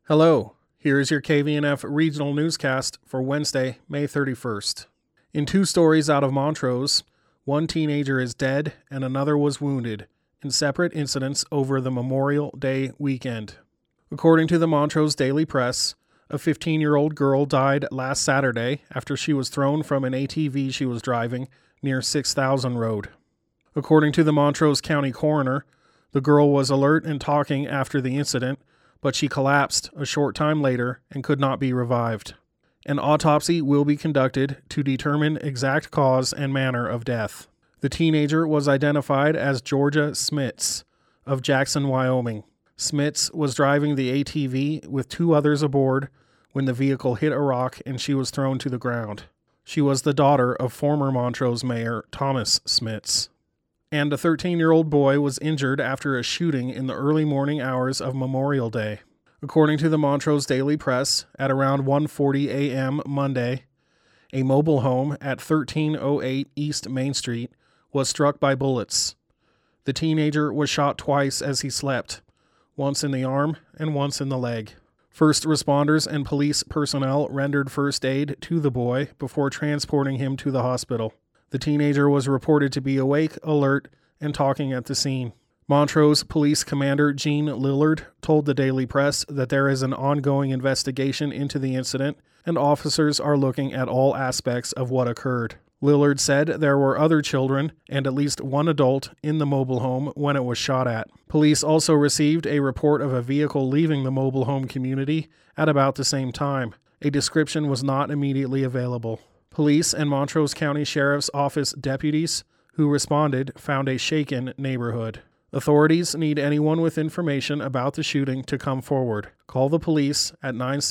Hello, here is your KVNF regional newscast for Wednesday, May 31st. In two stories out of Montrose, one teenager is dead and another was wounded in separate incidents over the Memorial Day weekend. According to the Montrose Daily Press, a 15-year-old girl died last Saturday after she was thrown from an ATV she was driving near 6000 Road. According to the Montrose County Coroner, the girl was alert and talking after the incident, but she collapsed a short time later and could not be revived. An autopsy will be conducted to determine exact cause and manner of death. The teenager was identified as Georgia Smits of Jackson, Wyoming. Smits was driving the ATV with two others aboard when the vehicle hit a rock and she was thrown to the ground. She was the daughter of former Montrose Mayor Thomas Smits. And a 13-year-old boy was injured after a shooting in the early morning hours of Memorial Day. According to the Montrose Daily Press, at around 1:40 a.m. Monday, a mobile home at 1308 East Main Street was struck by bullets. The teenager was shot twice as he slept, once in the arm and once in the leg. First responders and police personnel rendered first aid to the boy before transporting him to the hospital. The teenager was reported to be awake, alert, and talking at the scene. Montrose Police Commander Gene Lillard told the Daily Press that there is an ongoing investigation into the incident and officers are looking at all aspects of what occurred. Lillard said there were other children and at least one adult in the mobile home when it was shot at. Police also received a report of a vehicle leaving the mobile home community at about the same time. A description was not immediately available. Police and Montrose County Sheriff's Office deputies who responded found a shaken neighborhood. Authorities need anyone with information about the shooting to come forward. Call the police at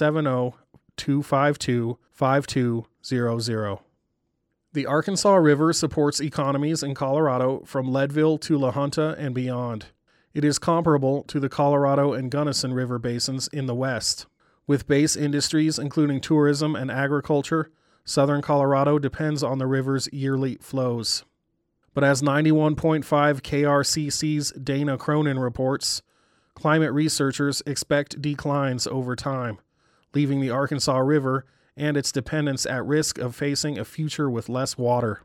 970-252-5200. The Arkansas River supports economies in Colorado from Leadville to La Junta and beyond. It is comparable to the Colorado and Gunnison River basins in the west. With base industries including tourism and agriculture, southern Colorado depends on the river's yearly flows. But as 91.5 KRCC's Dana Cronin reports, climate researchers expect declines over time, leaving the Arkansas River and its dependents at risk of facing a future with less water.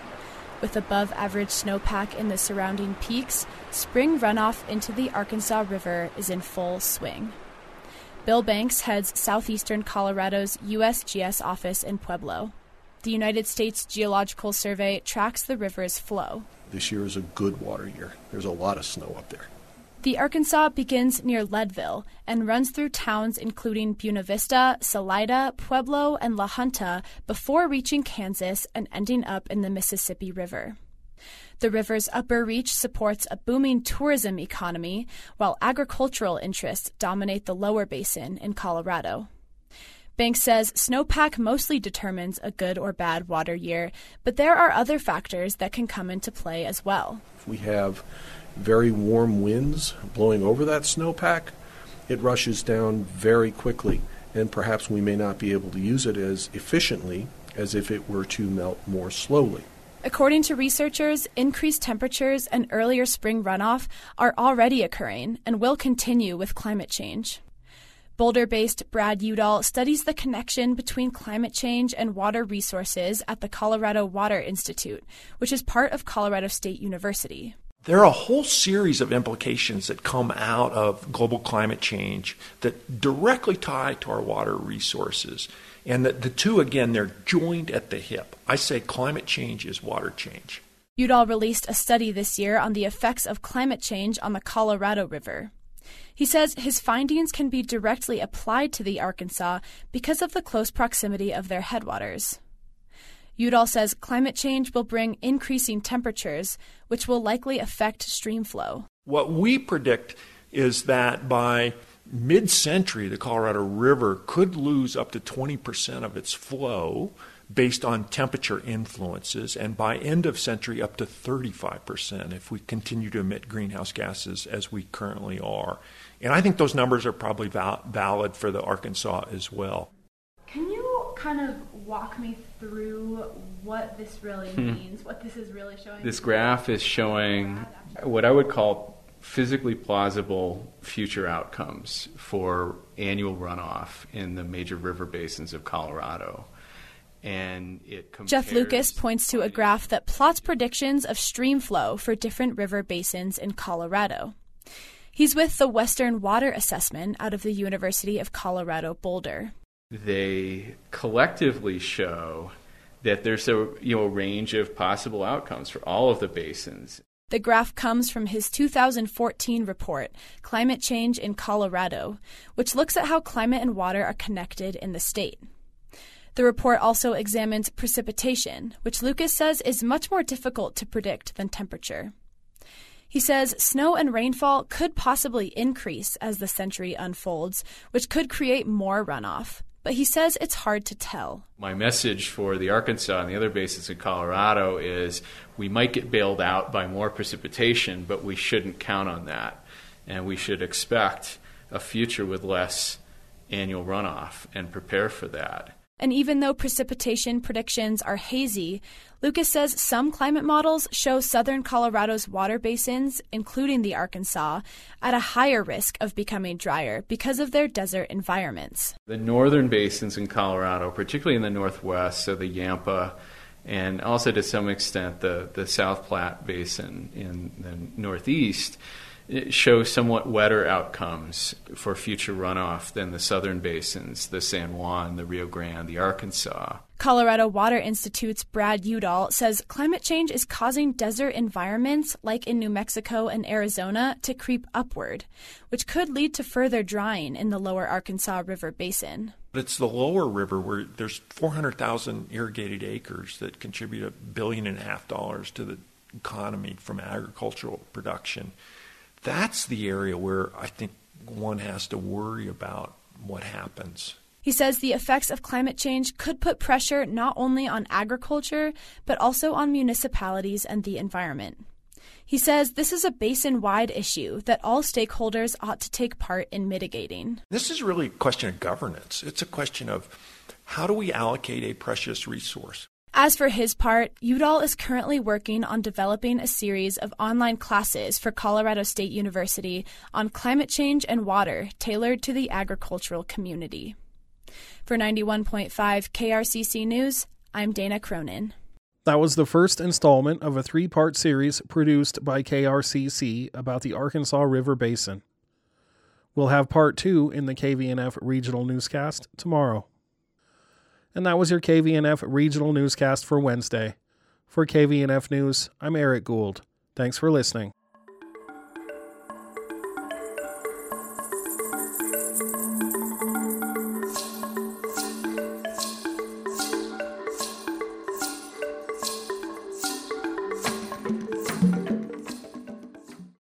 With above-average snowpack in the surrounding peaks, spring runoff into the Arkansas River is in full swing. Bill Banks heads southeastern Colorado's USGS office in Pueblo. The United States Geological Survey tracks the river's flow. This year is a good water year. There's a lot of snow up there. The Arkansas begins near Leadville and runs through towns including Buena Vista, Salida, Pueblo, and La Junta before reaching Kansas and ending up in the Mississippi River. The river's upper reach supports a booming tourism economy, while agricultural interests dominate the lower basin in Colorado. Banks says snowpack mostly determines a good or bad water year, but there are other factors that can come into play as well. If we have very warm winds blowing over that snowpack, it rushes down very quickly, and perhaps we may not be able to use it as efficiently as if it were to melt more slowly. According to researchers, increased temperatures and earlier spring runoff are already occurring and will continue with climate change. Boulder-based Brad Udall studies the connection between climate change and water resources at the Colorado Water Institute, which is part of Colorado State University. There are a whole series of implications that come out of global climate change that directly tie to our water resources. And the two, again, they're joined at the hip. I say climate change is water change. Udall released a study this year on the effects of climate change on the Colorado River. He says his findings can be directly applied to the Arkansas because of the close proximity of their headwaters. Udall says climate change will bring increasing temperatures, which will likely affect stream flow. What we predict is that by mid-century, the Colorado River could lose up to 20% of its flow based on temperature influences, and by end of century up to 35% if we continue to emit greenhouse gases as we currently are. And I think those numbers are probably valid for the Arkansas as well. Can you kind of walk me through what this really means, what this is really showing? This graph is showing what I would call physically plausible future outcomes for annual runoff in the major river basins of Colorado. And Jeff Lucas points to a graph that plots predictions of stream flow for different river basins in Colorado. He's with the Western Water Assessment out of the University of Colorado Boulder. They collectively show that there's a range of possible outcomes for all of the basins. The graph comes from his 2014 report, Climate Change in Colorado, which looks at how climate and water are connected in the state. The report also examines precipitation, which Lucas says is much more difficult to predict than temperature. He says snow and rainfall could possibly increase as the century unfolds, which could create more runoff. But he says it's hard to tell. My message for the Arkansas and the other basins in Colorado is we might get bailed out by more precipitation, but we shouldn't count on that. And we should expect a future with less annual runoff and prepare for that. And even though precipitation predictions are hazy, Lucas says some climate models show southern Colorado's water basins, including the Arkansas, at a higher risk of becoming drier because of their desert environments. The northern basins in Colorado, particularly in the northwest, so the Yampa, and also to some extent the South Platte Basin in the northeast, show somewhat wetter outcomes for future runoff than the southern basins, the San Juan, the Rio Grande, the Arkansas. Colorado Water Institute's Brad Udall says climate change is causing desert environments, like in New Mexico and Arizona, to creep upward, which could lead to further drying in the lower Arkansas River Basin. But it's the lower river where there's 400,000 irrigated acres that contribute $1.5 billion to the economy from agricultural production. That's the area where I think one has to worry about what happens. He says the effects of climate change could put pressure not only on agriculture, but also on municipalities and the environment. He says this is a basin-wide issue that all stakeholders ought to take part in mitigating. This is really a question of governance. It's a question of how do we allocate a precious resource? As for his part, Udall is currently working on developing a series of online classes for Colorado State University on climate change and water tailored to the agricultural community. For 91.5 KRCC News, I'm Dana Cronin. That was the first installment of a 3-part series produced by KRCC about the Arkansas River Basin. We'll have part 2 in the KVNF Regional Newscast tomorrow. And that was your KVNF Regional Newscast for Wednesday. For KVNF News, I'm Eric Gould. Thanks for listening.